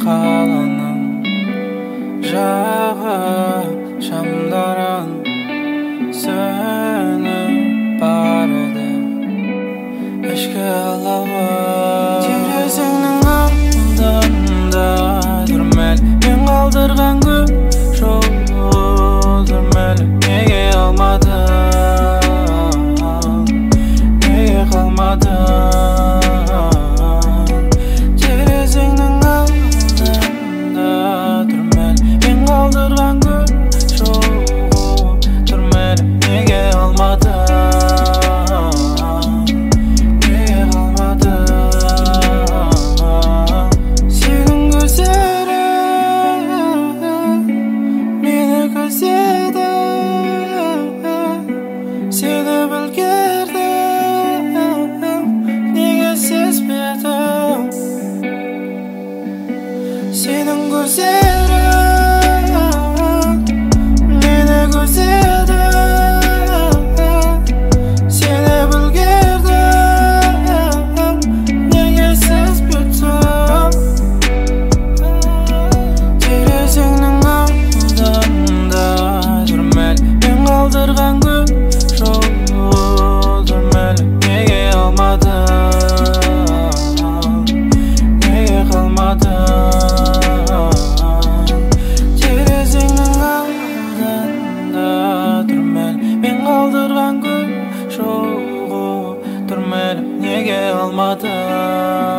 қаланың жағы шамдарын сөніп барады ішкі алауы. Терезеңнің алдында түрмәл мен қалдырған гүл түрмәл. Неге алмадың, неге қалмадың? Терезеңнің алдында түрмәл мен қалдырған гүл түрмәл. Неге алмадың, неге қалмадың? Сенің көздерің мені көздеді, сені білгердім, неге сезбедім? Сенің көздерің мені көздеді, сені білгердім, неге сезбедім? Терезеңнің алдында түрмәл мен қалдырған гүл түрмәл. Неге алмадың, неге қалмадың? Терезеңнің алдында түрмәл мен қалдырған гүл түрмәл. Неге алмадың?